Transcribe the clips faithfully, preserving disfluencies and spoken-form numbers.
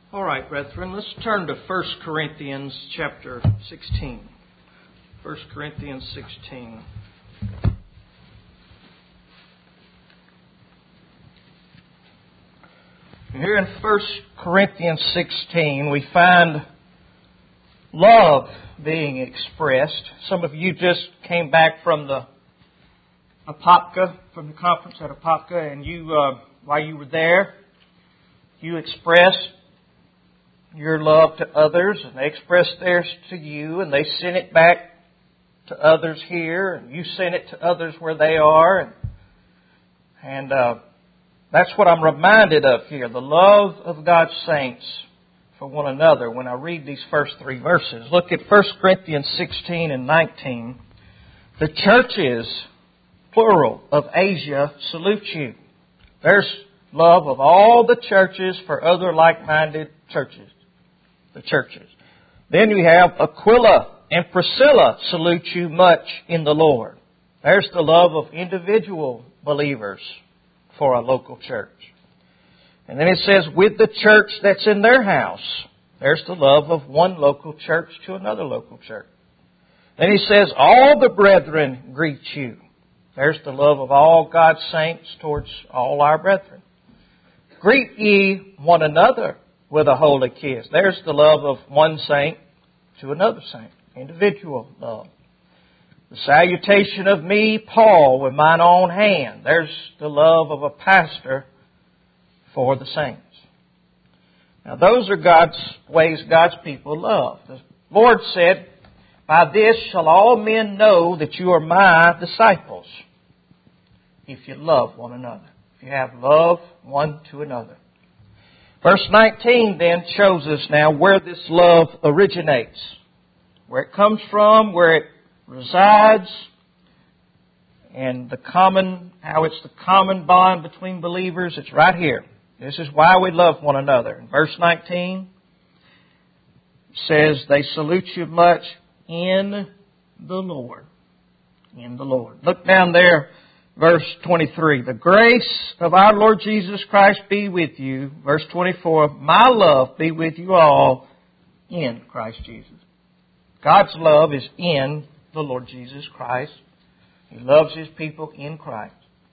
All right, brethren, let's turn to First Corinthians chapter sixteen. First Corinthians sixteen. Here in First Corinthians sixteen, we find love being expressed. Some of you just came back from the Apopka, from the conference at Apopka, and you, uh, while you were there, you expressed your love to others, and they expressed theirs to you, and they sent it back to others here, and you sent it to others where they are, and, and uh, that's what I'm reminded of here, the love of God's saints for one another when I read these first three verses. Look at First Corinthians sixteen and nineteen. The churches, plural, of Asia salute you. There's love of all the churches for other like-minded churches. The churches. Then we have Aquila and Priscilla salute you much in the Lord. There's the love of individual believers for a local church. And then it says, with the church that's in their house. There's the love of one local church to another local church. Then he says, all the brethren greet you. There's the love of all God's saints towards all our brethren. Greet ye one another with a holy kiss. There's the love of one saint to another saint. Individual love. The salutation of me, Paul, with mine own hand. There's the love of a pastor for the saints. Now those are God's ways God's people love. The Lord said, by this shall all men know that you are my disciples, if you love one another. If you have love one to another. Verse nineteen then shows us now where this love originates. Where it comes from, where it resides, and the common, how it's the common bond between believers. It's right here. This is why we love one another. In verse nineteen, it says, they salute you much in the Lord. In the Lord. Look down there. Verse twenty-three, the grace of our Lord Jesus Christ be with you. Verse twenty-four, my love be with you all in Christ Jesus. God's love is in the Lord Jesus Christ. He loves His people in Christ.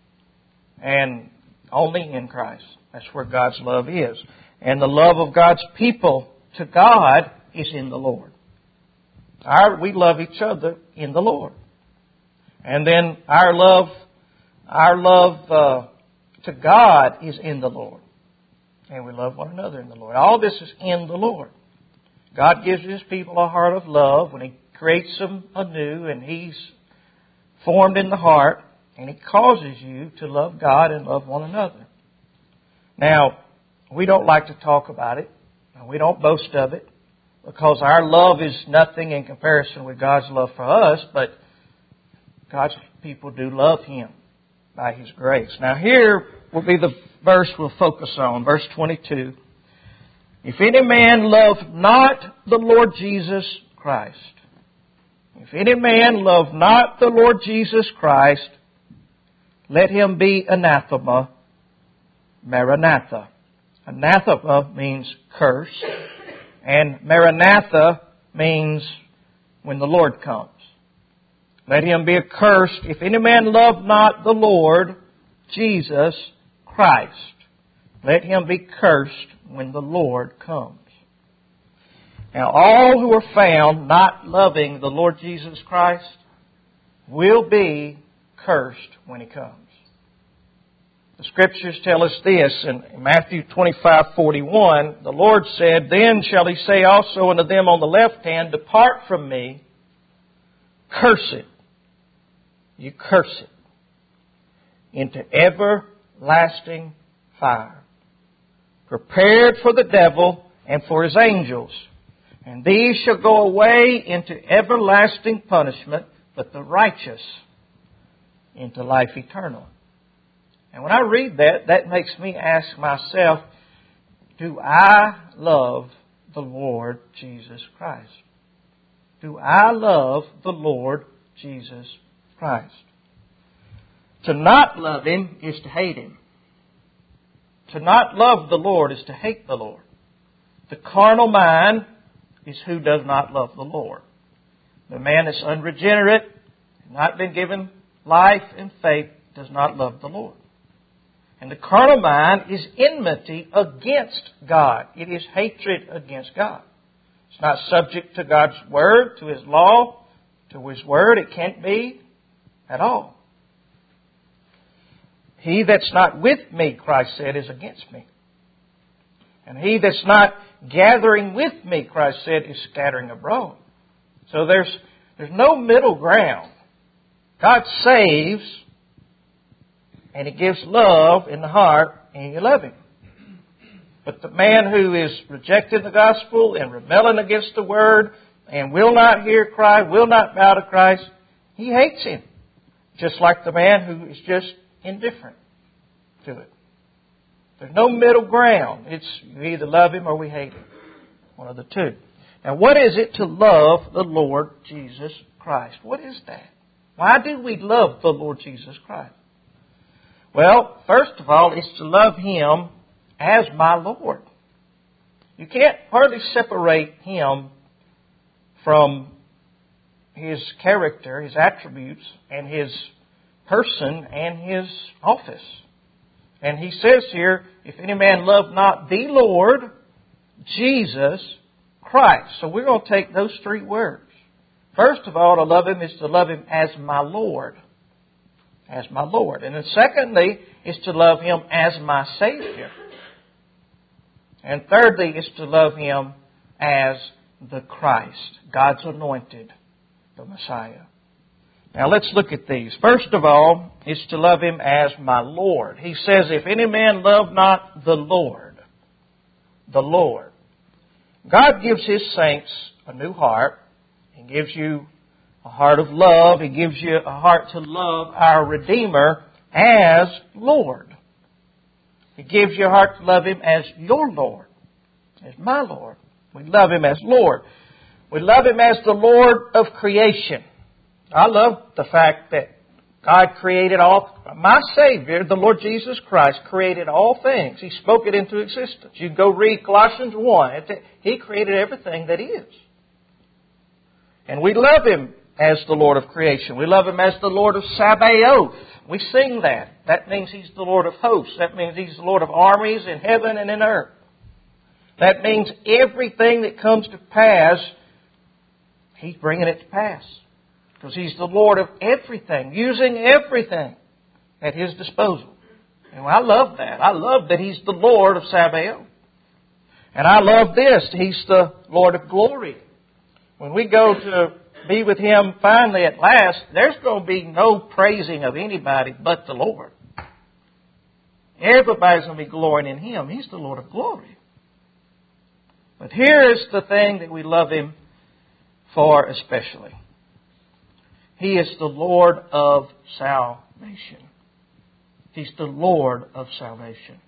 And only in Christ. That's where God's love is. And the love of God's people to God is in the Lord. Our, we love each other in the Lord. And then our love Our love uh, to God is in the Lord. And we love one another in the Lord. All this is in the Lord. God gives His people a heart of love when He creates them anew and He's formed in the heart. And He causes you to love God and love one another. Now, we don't like to talk about it. We don't boast of it. Because our love is nothing in comparison with God's love for us. But God's people do love Him by His grace. Now here will be the verse we'll focus on. Verse twenty-two. If any man love not the Lord Jesus Christ. If any man love not the Lord Jesus Christ, let him be anathema, Maranatha. Anathema means curse. And Maranatha means when the Lord comes. Let him be accursed if any man love not the Lord Jesus Christ. Let him be cursed when the Lord comes. Now all who are found not loving the Lord Jesus Christ will be cursed when He comes. The Scriptures tell us this in Matthew twenty-five forty-one. The Lord said, then shall He say also unto them on the left hand, depart from me, cursed. You curse it into everlasting fire, prepared for the devil and for his angels. And these shall go away into everlasting punishment, but the righteous into life eternal. And when I read that, that makes me ask myself, do I love the Lord Jesus Christ? Do I love the Lord Jesus Christ? Christ. To not love Him is to hate Him. To not love the Lord is to hate the Lord. The carnal mind is who does not love the Lord. The man that's unregenerate, not been given life and faith, does not love the Lord. And the carnal mind is enmity against God. It is hatred against God. It's not subject to God's Word, to His law, to His Word. It can't be at all. He that's not with me, Christ said, is against me. And he that's not gathering with me, Christ said, is scattering abroad. So there's, there's no middle ground. God saves, and He gives love in the heart, and you love Him. But the man who is rejecting the gospel and rebelling against the Word and will not hear Christ, will not bow to Christ, he hates Him. Just like the man who is just indifferent to it. There's no middle ground. It's we either love Him or we hate Him. One of the two. Now, what is it to love the Lord Jesus Christ? What is that? Why do we love the Lord Jesus Christ? Well, first of all, it's to love Him as my Lord. You can't hardly separate Him from His character, His attributes, and His person and His office. And He says here, if any man love not the Lord, Jesus Christ. So we're going to take those three words. First of all, to love Him is to love Him as my Lord. As my Lord. And then secondly, is to love Him as my Savior. And thirdly, is to love Him as the Christ, God's anointed, the Messiah. Now let's look at these. First of all, is to love Him as my Lord. He says, if any man love not the Lord, the Lord. God gives His saints a new heart. He gives you a heart of love. He gives you a heart to love our Redeemer as Lord. He gives you a heart to love Him as your Lord, as my Lord. We love Him as Lord. We love Him as the Lord of creation. I love the fact that God created all, my Savior, the Lord Jesus Christ, created all things. He spoke it into existence. You go read Colossians one. He created everything that is. And we love Him as the Lord of creation. We love Him as the Lord of Sabaoth. We sing that. That means He's the Lord of hosts. That means He's the Lord of armies in heaven and in earth. That means everything that comes to pass, He's bringing it to pass. Because He's the Lord of everything, using everything at His disposal. And I love that. I love that He's the Lord of Sabaoth. And I love this. He's the Lord of glory. When we go to be with Him finally at last, there's going to be no praising of anybody but the Lord. Everybody's going to be glorying in Him. He's the Lord of glory. But here is the thing that we love Him for especially. He is the Lord of salvation. He's the Lord of salvation.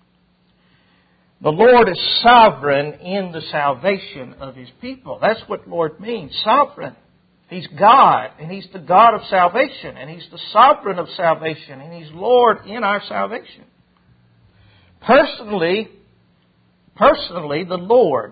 The Lord is sovereign in the salvation of His people. That's what Lord means, sovereign. He's God, and He's the God of salvation, and He's the sovereign of salvation, and He's Lord in our salvation. Personally, personally, the Lord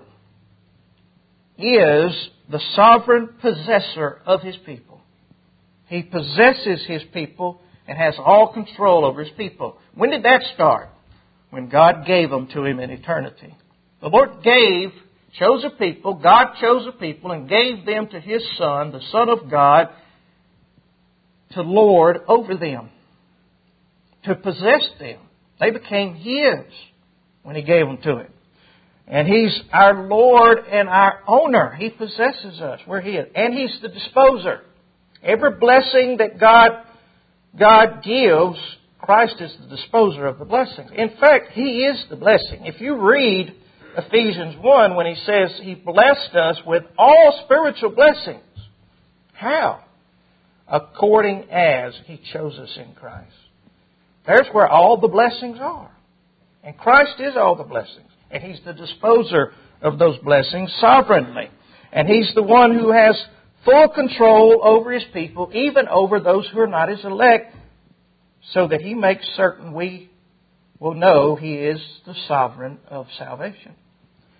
is the sovereign possessor of His people. He possesses His people and has all control over His people. When did that start? When God gave them to Him in eternity. The Lord gave, chose a people, God chose a people and gave them to His Son, the Son of God, to lord over them, to possess them. They became His when He gave them to Him. And He's our Lord and our owner. He possesses us. We're His. And He's the disposer. Every blessing that God, God gives, Christ is the disposer of the blessings. In fact, He is the blessing. If you read Ephesians one, when He says He blessed us with all spiritual blessings. How? According as He chose us in Christ. There's where all the blessings are. And Christ is all the blessings. And He's the disposer of those blessings sovereignly. And He's the one who has full control over His people, even over those who are not His elect, so that He makes certain we will know He is the sovereign of salvation.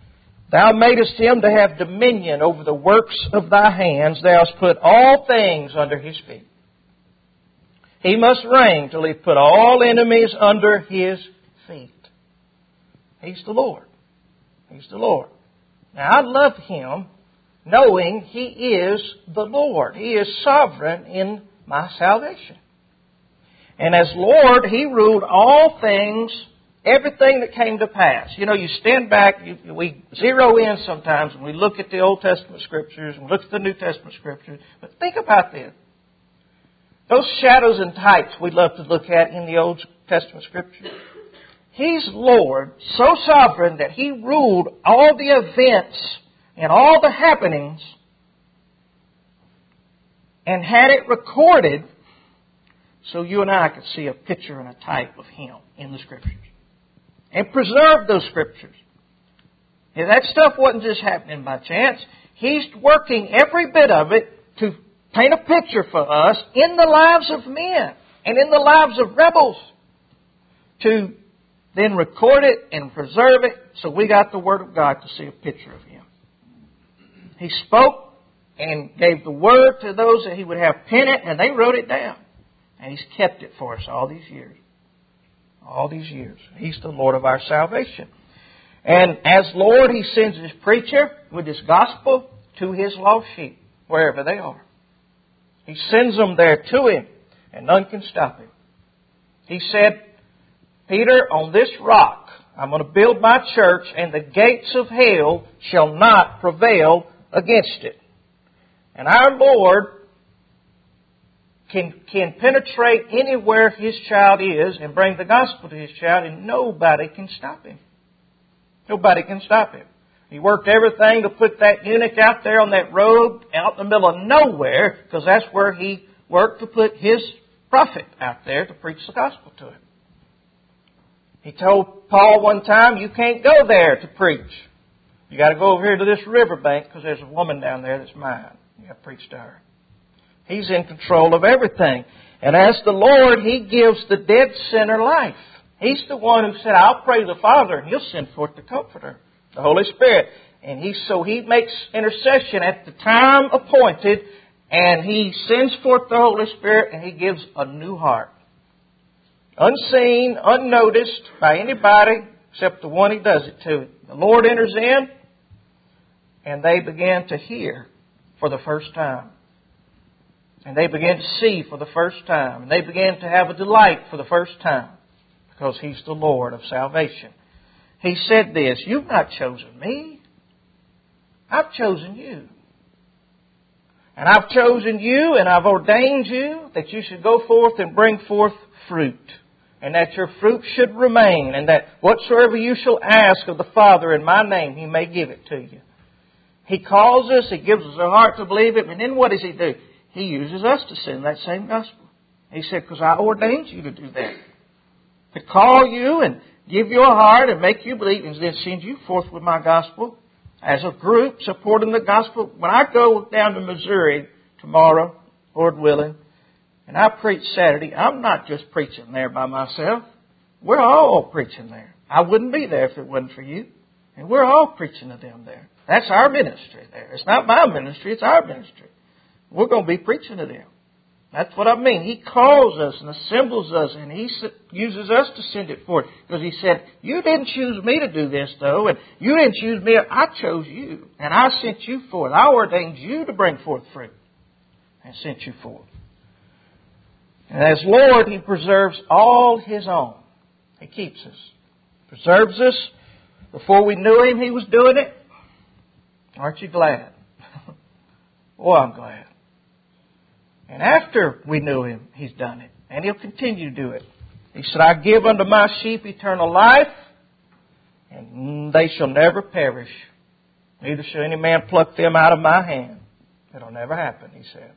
Thou madest him to have dominion over the works of thy hands. Thou hast put all things under his feet. He must reign till he put all enemies under his feet. He's the Lord. He's the Lord. Now, I love him knowing he is the Lord. He is sovereign in my salvation. And as Lord, he ruled all things, everything that came to pass. You know, you stand back, you, we zero in sometimes when we look at the Old Testament Scriptures and look at the New Testament Scriptures. But think about this. Those shadows and types we love to look at in the Old Testament Scriptures. He's Lord, so sovereign that He ruled all the events and all the happenings and had it recorded so you and I could see a picture and a type of Him in the Scriptures. And preserve those Scriptures. And that stuff wasn't just happening by chance. He's working every bit of it to paint a picture for us in the lives of men and in the lives of rebels to then record it and preserve it so we got the Word of God to see a picture of Him. He spoke and gave the Word to those that He would have pen it, and they wrote it down. And He's kept it for us all these years. All these years. He's the Lord of our salvation. And as Lord, He sends His preacher with His gospel to His lost sheep, wherever they are. He sends them there to Him, and none can stop Him. He said, Peter, on this rock I'm going to build my church, and the gates of hell shall not prevail against it. And our Lord can, can penetrate anywhere His child is and bring the gospel to His child, and nobody can stop Him. Nobody can stop Him. He worked everything to put that eunuch out there on that road out in the middle of nowhere, because that's where He worked to put His prophet out there to preach the gospel to him. He told Paul one time, you can't go there to preach. You got to go over here to this riverbank because there's a woman down there that's mine. You got to preach to her. He's in control of everything. And as the Lord, He gives the dead sinner life. He's the one who said, I'll pray to the Father and He'll send forth the Comforter, the Holy Spirit. And he so He makes intercession at the time appointed, and He sends forth the Holy Spirit, and He gives a new heart. Unseen, unnoticed by anybody except the one He does it to. The Lord enters in, and they begin to hear for the first time. And they begin to see for the first time. And they begin to have a delight for the first time, because He's the Lord of salvation. He said this, you've not chosen me. I've chosen you. And I've chosen you, and I've ordained you that you should go forth and bring forth fruit. And that your fruit should remain, and that whatsoever you shall ask of the Father in my name, He may give it to you. He calls us, He gives us a heart to believe it, and then what does He do? He uses us to send that same gospel. He said, because I ordained you to do that. To call you and give you a heart and make you believe, and then send you forth with my gospel as a group supporting the gospel. When I go down to Missouri tomorrow, Lord willing, and I preach Saturday, I'm not just preaching there by myself. We're all preaching there. I wouldn't be there if it wasn't for you. And we're all preaching to them there. That's our ministry there. It's not my ministry, it's our ministry. We're going to be preaching to them. That's what I mean. He calls us and assembles us, and He uses us to send it forth. Because He said, you didn't choose me to do this, though, and you didn't choose me. I chose you, and I sent you forth. I ordained you to bring forth fruit, and sent you forth. And as Lord, He preserves all His own. He keeps us. Preserves us. Before we knew Him, He was doing it. Aren't you glad? Oh, I'm glad. And after we knew Him, He's done it. And He'll continue to do it. He said, I give unto my sheep eternal life, and they shall never perish. Neither shall any man pluck them out of my hand. It'll never happen, He said.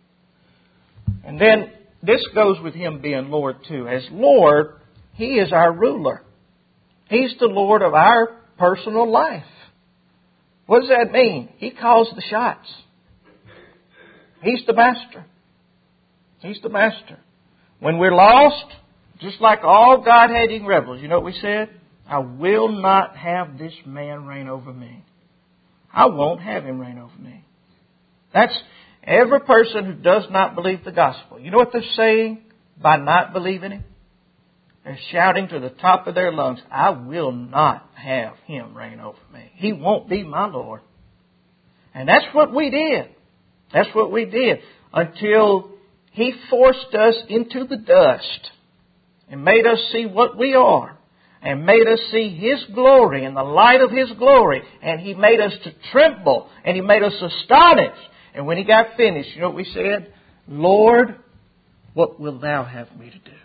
And then this goes with Him being Lord too. As Lord, He is our ruler. He's the Lord of our personal life. What does that mean? He calls the shots. He's the master. He's the master. When we're lost, just like all God-hating rebels, you know what we said? I will not have this man reign over me. I won't have him reign over me. That's every person who does not believe the gospel. You know what they're saying by not believing him? They're shouting to the top of their lungs, I will not have him reign over me. He won't be my Lord. And that's what we did. That's what we did until he forced us into the dust and made us see what we are and made us see his glory and the light of his glory. And he made us to tremble and he made us astonished. And when he got finished, you know what we said? Lord, what wilt thou have me to do?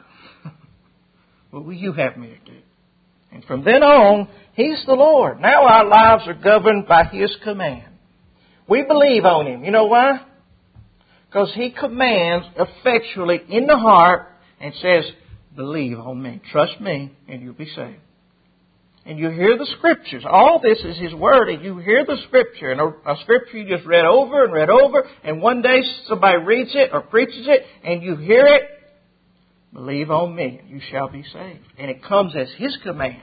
What will you have me to do? And from then on, he's the Lord. Now our lives are governed by his command. We believe on him. You know why? Because he commands effectually in the heart and says, believe on me, trust me, and you'll be saved. And you hear the Scriptures. All this is his word, and you hear the Scripture. And a, a Scripture you just read over and read over, and one day somebody reads it or preaches it, and you hear it. Believe on me, and you shall be saved. And it comes as his command.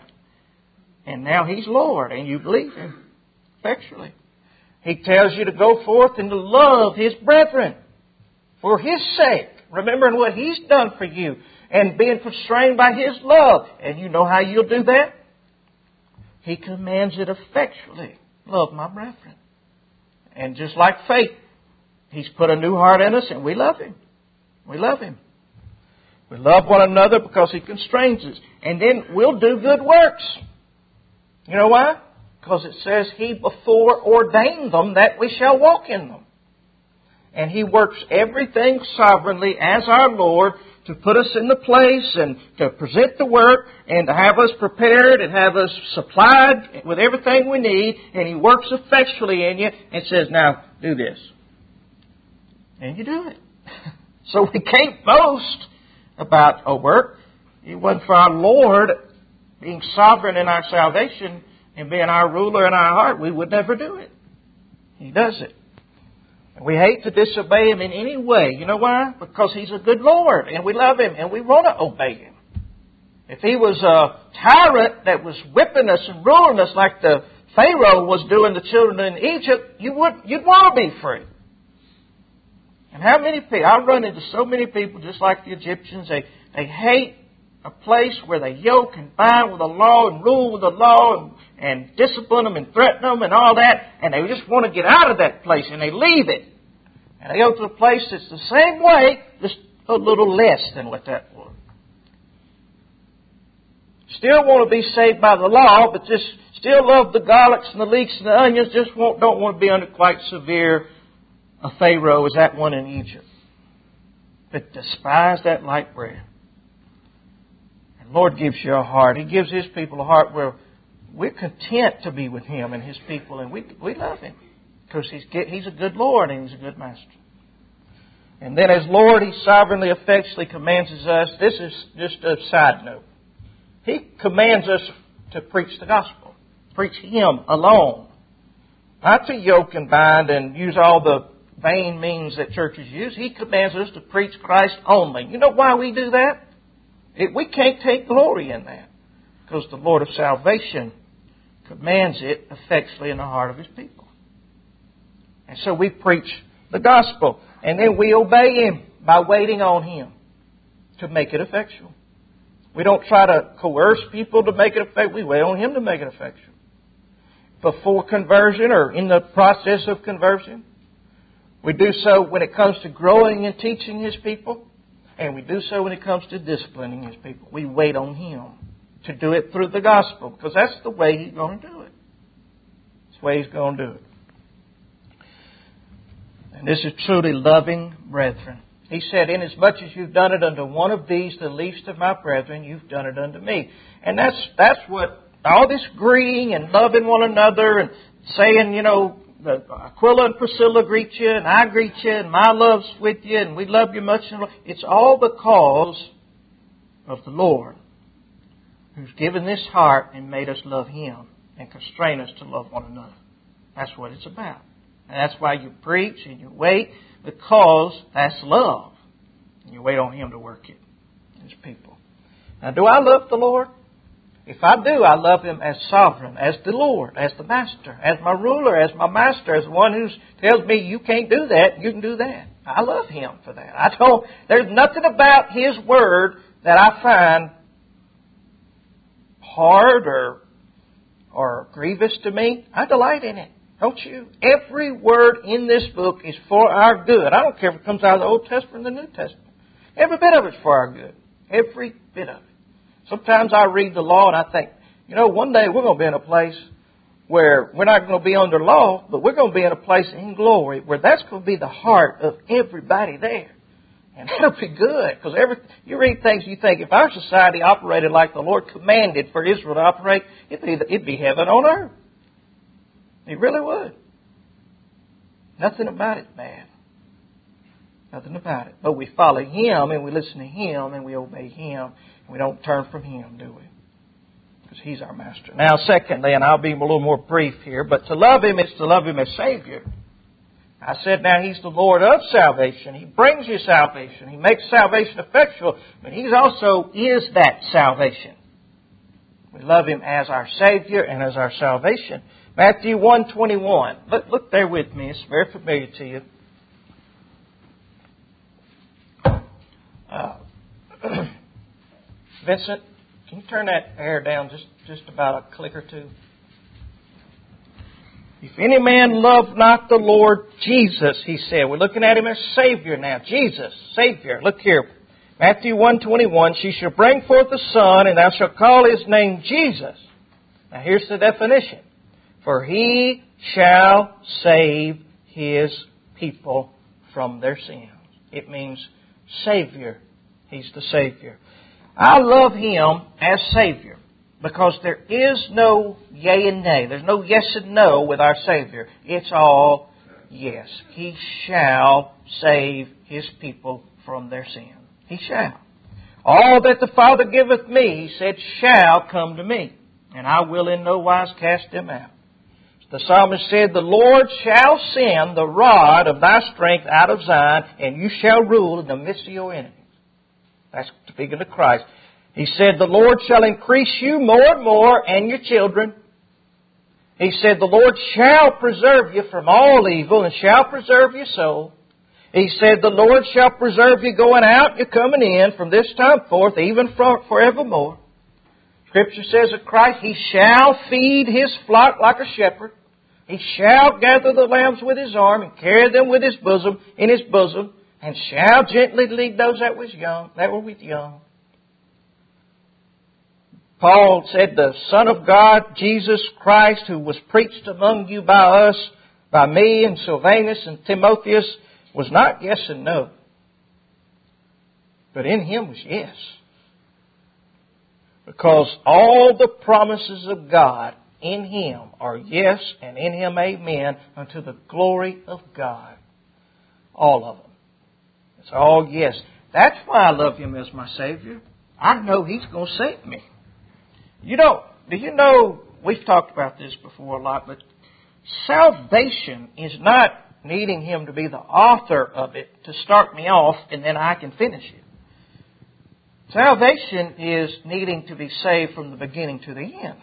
And now he's Lord, and you believe him effectually. He tells you to go forth and to love his brethren for his sake, remembering what he's done for you and being constrained by his love. And you know how you'll do that? He commands it effectually. Love my brethren. And just like faith, he's put a new heart in us and we love him. We love him. We love one another because he constrains us. And then we'll do good works. You know why? Because it says he before ordained them that we shall walk in them. And he works everything sovereignly as our Lord to put us in the place and to present the work and to have us prepared and have us supplied with everything we need. And he works effectually in you and says, now do this. And you do it. So we can't boast about a work. It wasn't for our Lord being sovereign in our salvation and being our ruler in our heart, we would never do it. He does it. And we hate to disobey him in any way. You know why? Because he's a good Lord and we love him and we want to obey him. If he was a tyrant that was whipping us and ruling us like the Pharaoh was doing the children in Egypt, you would, you'd want to be free. And how many people, I run into so many people just like the Egyptians, they, they hate a place where they yoke and bind with the law and rule with the law and, and discipline them and threaten them and all that. And they just want to get out of that place and they leave it. And they go to a place that's the same way, just a little less than what that was. Still want to be saved by the law, but just still love the garlics and the leeks and the onions, just won't, don't want to be under quite severe a Pharaoh as that one in Egypt. But despise that light bread. And the Lord gives you a heart. He gives his people a heart where we're content to be with him and his people. And we we love him. Because he's, he's a good Lord and he's a good master. And then as Lord, he sovereignly, effectually commands us. This is just a side note. He commands us to preach the gospel. Preach him alone. Not to yoke and bind and use all the vain means that churches use. He commands us to preach Christ only. You know why we do that? It, we can't take glory in that. Because the Lord of salvation commands it effectually in the heart of his people. And so we preach the gospel. And then we obey him by waiting on him to make it effectual. We don't try to coerce people to make it effectual. We wait on him to make it effectual. Before conversion or in the process of conversion. We do so when it comes to growing and teaching his people. And we do so when it comes to disciplining his people. We wait on him to do it through the gospel. Because that's the way he's going to do it. That's the way he's going to do it. And this is truly loving brethren. He said, inasmuch as you've done it unto one of these, the least of my brethren, you've done it unto me. And that's that's what all this greeting and loving one another and saying, you know, Aquila and Priscilla greet you, and I greet you, and my love's with you, and we love you much. It's all because of the Lord, who's given this heart and made us love him and constrain us to love one another. That's what it's about. And that's why you preach and you wait, because that's love. And you wait on him to work it, his people. Now, do I love the Lord? If I do, I love Him as sovereign, as the Lord, as the Master, as my ruler, as my Master, as the one who tells me you can't do that, you can do that. I love Him for that. I don't, there's nothing about His Word that I find hard or, or grievous to me. I delight in it. Don't you? Every word in this book is for our good. I don't care if it comes out of the Old Testament or the New Testament. Every bit of it's for our good. Every bit of it. Sometimes I read the law and I think, you know, one day we're going to be in a place where we're not going to be under law, but we're going to be in a place in glory where that's going to be the heart of everybody there. And that'll be good, because every you read things you think, if our society operated like the Lord commanded for Israel to operate, it'd be, it'd be heaven on earth. It really would. Nothing about it bad. Nothing about it. But we follow Him and we listen to Him and we obey Him. And we don't turn from Him, do we? Because He's our Master. Now, secondly, and I'll be a little more brief here, but to love Him is to love Him as Savior. I said now He's the Lord of salvation. He brings you salvation. He makes salvation effectual. But He also is that salvation. We love Him as our Savior and as our salvation. Matthew one twenty-one. Look, look there with me. It's very familiar to you. Uh, Vincent, can you turn that air down just, just about a click or two? If any man love not the Lord Jesus, He said. We're looking at Him as Savior now. Jesus, Savior. Look here. Matthew one twenty-one. She shall bring forth a son, and thou shalt call his name Jesus. Now here's the definition. For He shall save His people from their sins. It means Savior. He's the Savior. I love Him as Savior because there is no yea and nay. There's no yes and no with our Savior. It's all yes. He shall save His people from their sin. He shall. All that the Father giveth me, He said, shall come to me, and I will in no wise cast them out. The psalmist said, the Lord shall send the rod of thy strength out of Zion, and you shall rule in the midst of your enemies. That's speaking to Christ. He said, the Lord shall increase you more and more, and your children. He said, the Lord shall preserve you from all evil, and shall preserve your soul. He said, the Lord shall preserve you going out and you coming in from this time forth, even for, forevermore. Scripture says of Christ, He shall feed His flock like a shepherd. He shall gather the lambs with His arm and carry them with His bosom, in His bosom, and shall gently lead those that was young, that were with young. Paul said, the Son of God, Jesus Christ, who was preached among you by us, by me and Silvanus and Timotheus, was not yes and no, but in Him was yes. Because all the promises of God in Him are yes, and in Him amen, unto the glory of God. All of them. It's all yes. That's why I love Him as my Savior. I know He's going to save me. You know, do you know, we've talked about this before a lot, but salvation is not needing Him to be the author of it to start me off and then I can finish it. Salvation is needing to be saved from the beginning to the end.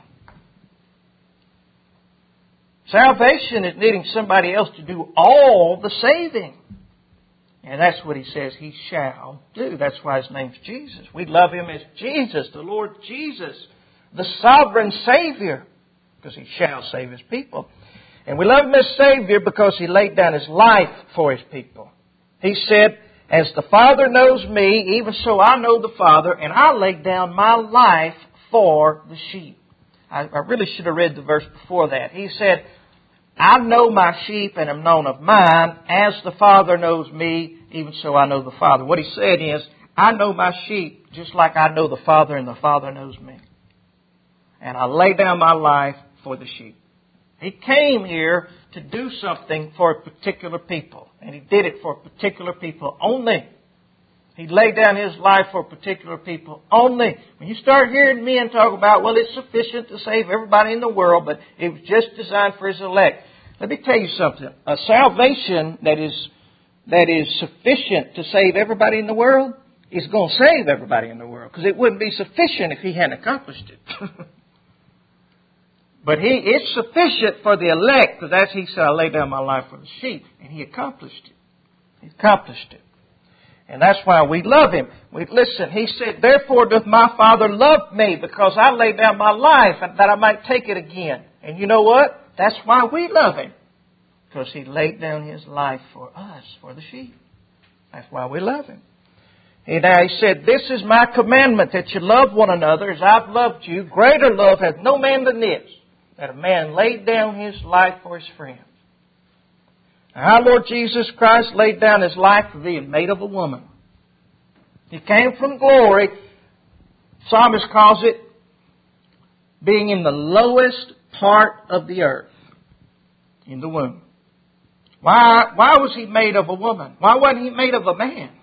Salvation is needing somebody else to do all the saving. And that's what He says He shall do. That's why His name's Jesus. We love Him as Jesus, the Lord Jesus, the sovereign Savior, because He shall save His people. And we love Him as Savior because He laid down His life for His people. He said, as the Father knows me, even so I know the Father, and I lay down my life for the sheep. I, I really should have read the verse before that. He said, I know my sheep and am known of mine. As the Father knows me, even so I know the Father. What He said is, I know my sheep just like I know the Father and the Father knows me. And I lay down my life for the sheep. He came here to do something for a particular people. And He did it for a particular people only. He laid down His life for a particular people only. When you start hearing men talk about, well, it's sufficient to save everybody in the world, but it was just designed for His elect. Let me tell you something. A salvation that is, that is sufficient to save everybody in the world is going to save everybody in the world, because it wouldn't be sufficient if He hadn't accomplished it. But He, it's sufficient for the elect, because as He said, I lay down my life for the sheep, and He accomplished it. He accomplished it. And that's why we love Him. We listen, He said, therefore doth my Father love me, because I lay down my life that I might take it again. And you know what? That's why we love Him. Because He laid down His life for us, for the sheep. That's why we love Him. And now He said, this is my commandment, that you love one another as I've loved you. Greater love hath no man than this, that a man laid down his life for his friends. Now, our Lord Jesus Christ laid down His life for being made of a woman. He came from glory. Psalmist calls it being in the lowest part of the earth, in the womb. Why, why was He made of a woman? Why wasn't He made of a man?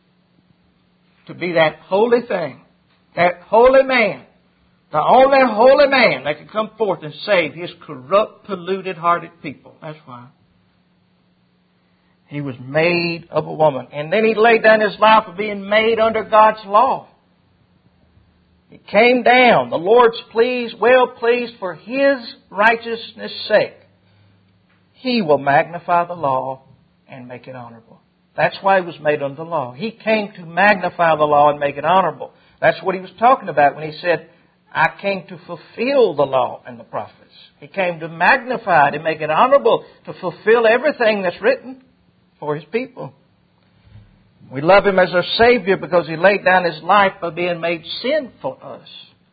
To be that holy thing, that holy man, the only holy man that could come forth and save His corrupt, polluted-hearted people. That's why. He was made of a woman. And then He laid down His life for being made under God's law. It came down. The Lord's pleased, well pleased for His righteousness' sake. He will magnify the law and make it honorable. That's why He was made under the law. He came to magnify the law and make it honorable. That's what He was talking about when He said, I came to fulfill the law and the prophets. He came to magnify it and make it honorable, to fulfill everything that's written for His people. We love Him as our Savior because He laid down His life by being made sin for us.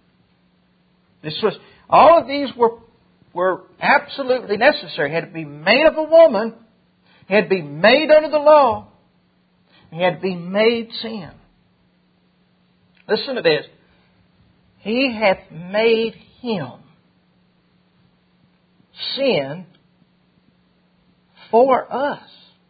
This was, all of these were, were absolutely necessary. He had to be made of a woman. He had to be made under the law. He had to be made sin. Listen to this. He hath made Him sin for us.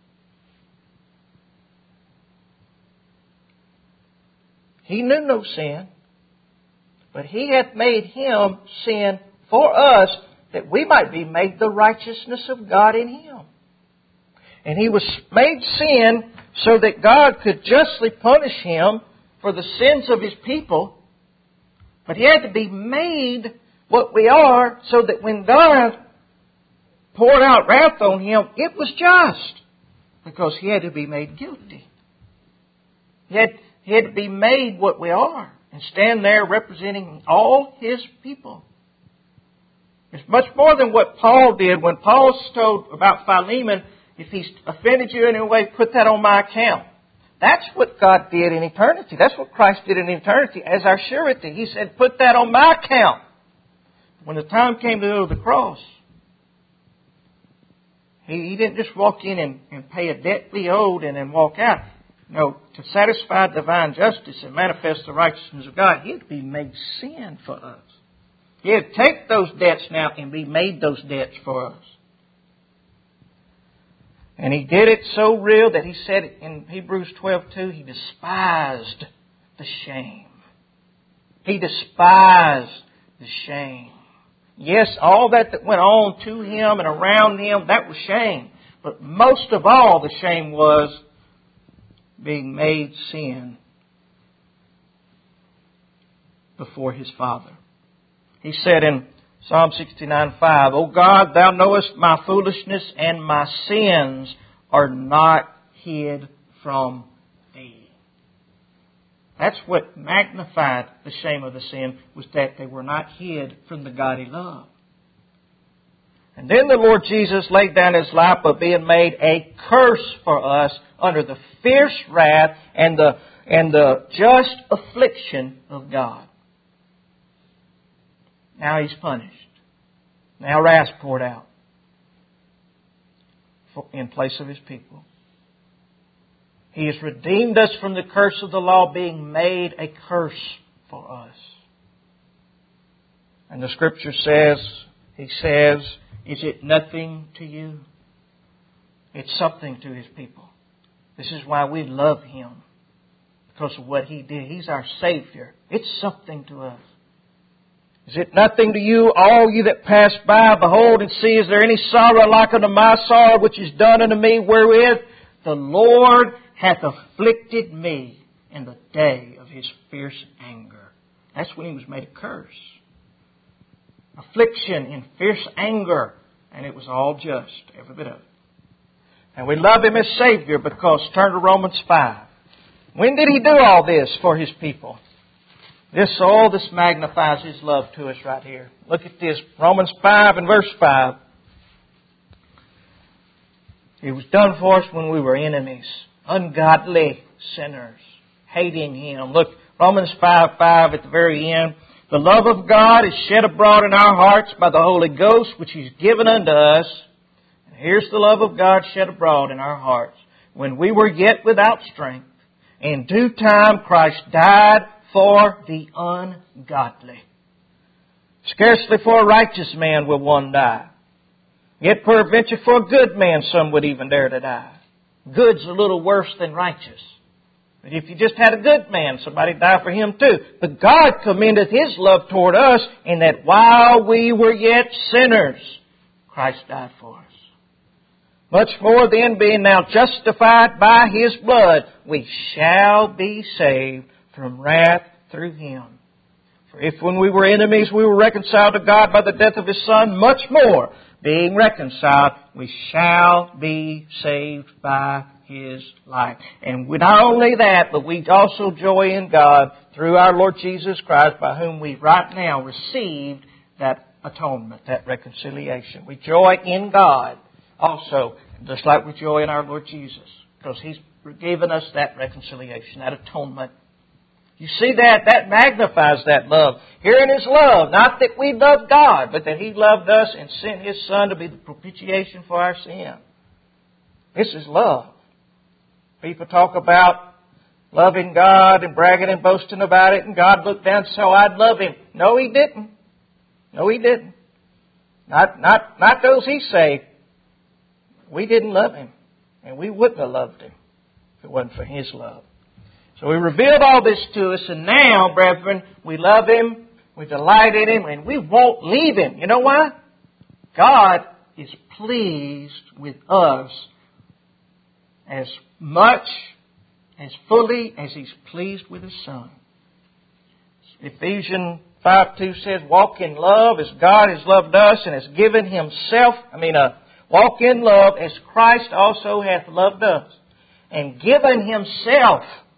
He knew no sin, but He hath made Him sin for us, that we might be made the righteousness of God in Him. And He was made sin so that God could justly punish Him for the sins of His people. But He had to be made what we are, so that when God poured out wrath on Him, it was just, because He had to be made guilty. He had, he had to be made what we are and stand there representing all His people. It's much more than what Paul did when Paul told about Philemon, if he's offended you in any way, put that on my account. That's what God did in eternity. That's what Christ did in eternity as our surety. He said, put that on my account. When the time came to go to the cross, He, he didn't just walk in and, and pay a debt we owed and then walk out. No, to satisfy divine justice and manifest the righteousness of God, He had to be made sin for us. He had to take those debts now and be made those debts for us. And He did it so real that He said in Hebrews twelve two, He despised the shame. He despised the shame. Yes, all that that went on to Him and around Him, that was shame. But most of all, the shame was being made sin before His Father. He said in Psalm sixty-nine five, O God, Thou knowest my foolishness, and my sins are not hid from Thee. That's what magnified the shame of the sin, was that they were not hid from the God He loved. And then the Lord Jesus laid down His life by being made a curse for us under the fierce wrath and the, and the just affliction of God. Now He's punished. Now wrath poured out in place of His people. He has redeemed us from the curse of the law, being made a curse for us. And the Scripture says, He says, is it nothing to you? It's something to His people. This is why we love Him, because of what He did. He's our Savior. It's something to us. Is it nothing to you, all you that pass by? Behold and see, is there any sorrow like unto my sorrow, which is done unto me, wherewith the Lord hath afflicted me? in the day of His fierce anger. That's when He was made a curse. Affliction in fierce anger, and it was all just, every bit of it. And we love Him as Savior because, turn to Romans five. When did He do all this for His people? This, all this magnifies His love to us right here. Look at this, Romans five and verse five. It was done for us when we were enemies, ungodly sinners, hating Him. Look, Romans five five at the very end. The love of God is shed abroad in our hearts by the Holy Ghost, which He's given unto us. And here's the love of God shed abroad in our hearts. When we were yet without strength, in due time Christ died for the ungodly. Scarcely for a righteous man will one die. Yet peradventure for a good man some would even dare to die. Good's a little worse than righteous. But if you just had a good man, somebody die for him too. But God commendeth His love toward us in that while we were yet sinners, Christ died for us. Much more then, being now justified by His blood, we shall be saved from wrath through Him. For if when we were enemies we were reconciled to God by the death of His Son, much more, being reconciled, we shall be saved by His life. And not only that, but we also joy in God through our Lord Jesus Christ, by whom we right now received that atonement, that reconciliation. We joy in God also, just like we joy in our Lord Jesus, because He's given us that reconciliation, that atonement. You see that? That magnifies that love. Herein is love, not that we love God, but that He loved us and sent His Son to be the propitiation for our sin. This is love. People talk about loving God and bragging and boasting about it, and God looked down and said, "Oh, I'd love Him." No, He didn't. No, He didn't. Not, not, not those He saved. We didn't love Him, and we wouldn't have loved Him if it wasn't for His love. So He revealed all this to us, and now, brethren, we love Him, we delight in Him, and we won't leave Him. You know why? God is pleased with us as much, as fully as He's pleased with His Son. Ephesians five two says, walk in love as God has loved us and has given Himself, I mean, uh, walk in love as Christ also hath loved us and given Himself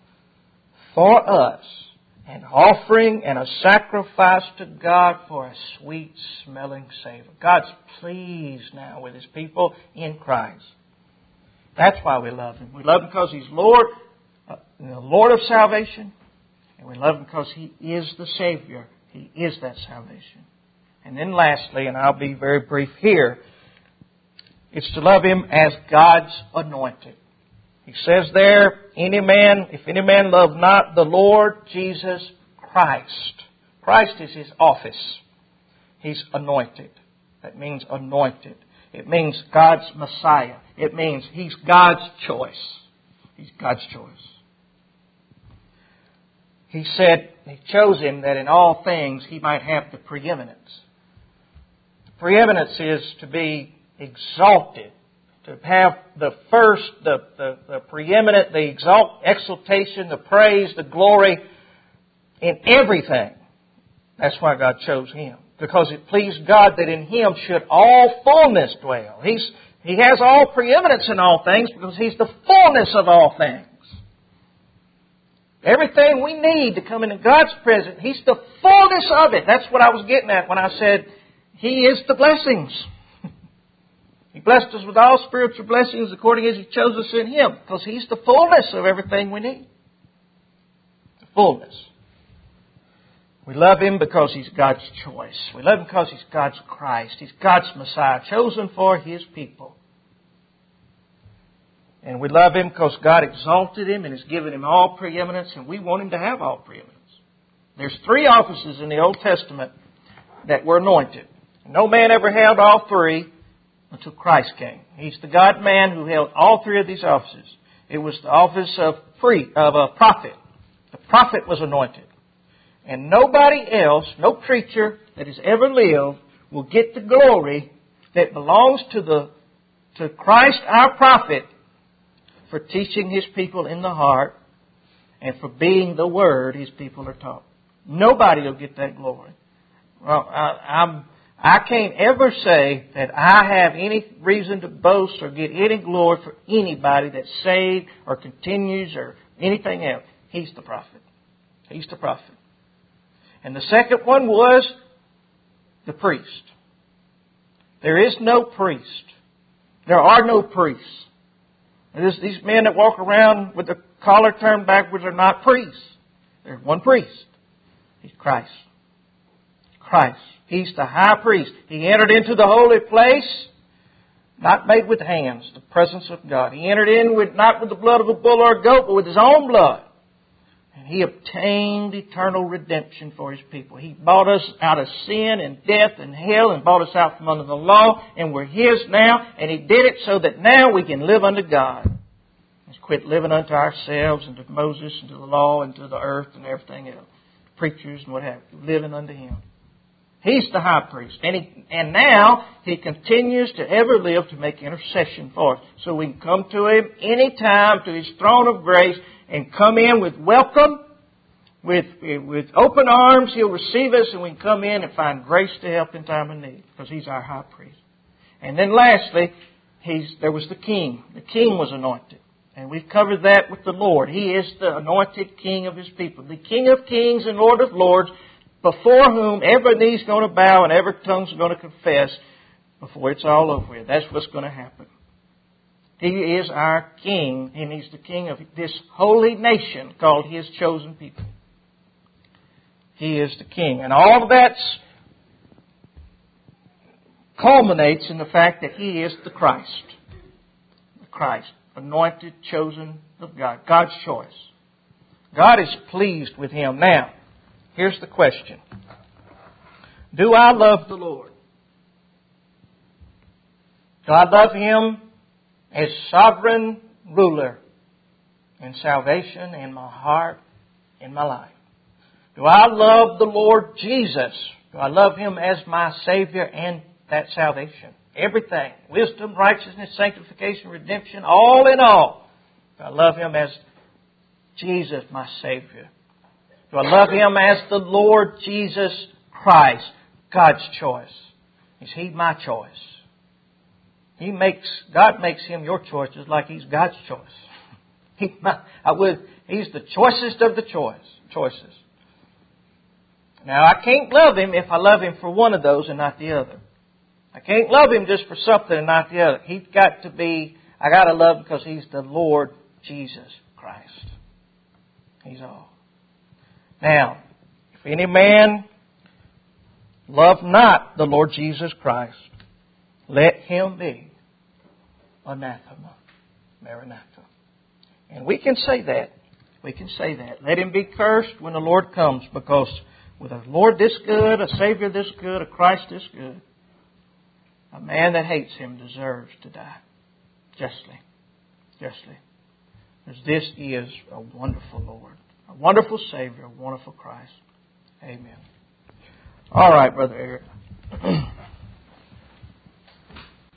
for us, an offering and a sacrifice to God for a sweet smelling savor. God's pleased now with His people in Christ. That's why we love Him. We love Him because He's Lord, uh, the Lord of salvation. And we love Him because He is the Savior. He is that salvation. And then lastly, and I'll be very brief here, it's to love Him as God's anointed. He says there, any man, if any man love not the Lord Jesus Christ. Christ is His office. He's anointed. That means anointed. It means God's Messiah. It means He's God's choice. He's God's choice. He said He chose Him that in all things He might have the preeminence. The preeminence is to be exalted. To have the first, the, the, the preeminent, the exalt, exaltation, the praise, the glory in everything. That's why God chose Him. Because it pleased God that in Him should all fullness dwell. He's, He has all preeminence in all things because He's the fullness of all things. Everything we need to come into God's presence, He's the fullness of it. That's what I was getting at when I said He is the blessings. He blessed us with all spiritual blessings according as He chose us in Him. Because He's the fullness of everything we need. The fullness. We love Him because He's God's choice. We love Him because He's God's Christ. He's God's Messiah, chosen for His people. And we love Him because God exalted Him and has given Him all preeminence, and we want Him to have all preeminence. There's three offices in the Old Testament that were anointed. No man ever held all three until Christ came. He's the God-man who held all three of these offices. It was the office of free of a prophet. The prophet was anointed. And nobody else, no preacher that has ever lived, will get the glory that belongs to the to Christ our prophet for teaching His people in the heart and for being the Word His people are taught. Nobody will get that glory. Well, I, I'm, I can't ever say that I have any reason to boast or get any glory for anybody that's saved or continues or anything else. He's the prophet. He's the prophet. And the second one was the priest. There is no priest. There are no priests. There's these men that walk around with the collar turned backwards are not priests. There's one priest. He's Christ. Christ. He's the high priest. He entered into the holy place, not made with hands, the presence of God. He entered in with not with the blood of a bull or a goat, but with His own blood. And He obtained eternal redemption for His people. He bought us out of sin and death and hell and bought us out from under the law, and we're His now. And He did it so that now we can live unto God. Let's quit living unto ourselves and to Moses and to the law and to the earth and everything else. Preachers and what have you. Living unto Him. He's the high priest. And, he, and now He continues to ever live to make intercession for us. So we can come to Him anytime, to His throne of grace, and come in with welcome, with, with open arms. He'll receive us, and we can come in and find grace to help in time of need, because He's our high priest. And then lastly, he's, there was the king. The king was anointed. And we've covered that with the Lord. He is the anointed King of His people. The King of kings and Lord of lords, before whom every knee's going to bow and every tongue's going to confess before it's all over with. That's what's going to happen. He is our King, and He's the King of this holy nation called His chosen people. He is the King. And all of that culminates in the fact that He is the Christ. The Christ. Anointed, chosen of God. God's choice. God is pleased with Him. Now, here's the question. Do I love the Lord? Do I love Him as sovereign ruler in salvation, in my heart, in my life? Do I love the Lord Jesus? Do I love Him as my Savior and that salvation? Everything. Wisdom, righteousness, sanctification, redemption, all in all. Do I love Him as Jesus, my Savior? Do I love Him as the Lord Jesus Christ? God's choice. Is He my choice? He makes, God makes Him your choice just like He's God's choice. He, I would, He's the choicest of the choice, choices. Now, I can't love Him if I love Him for one of those and not the other. I can't love Him just for something and not the other. He's got to be, I got to love Him because He's the Lord Jesus Christ. He's all. Now, if any man love not the Lord Jesus Christ, let him be anathema, Maranatha. And we can say that. We can say that. Let him be cursed when the Lord comes, because with a Lord this good, a Savior this good, a Christ this good, a man that hates Him deserves to die. Justly. Justly. Because this is a wonderful Lord, a wonderful Savior, a wonderful Christ. Amen. All right, Brother Eric.